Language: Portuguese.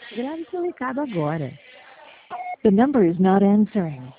Grave seu recado agora. The number is not answering.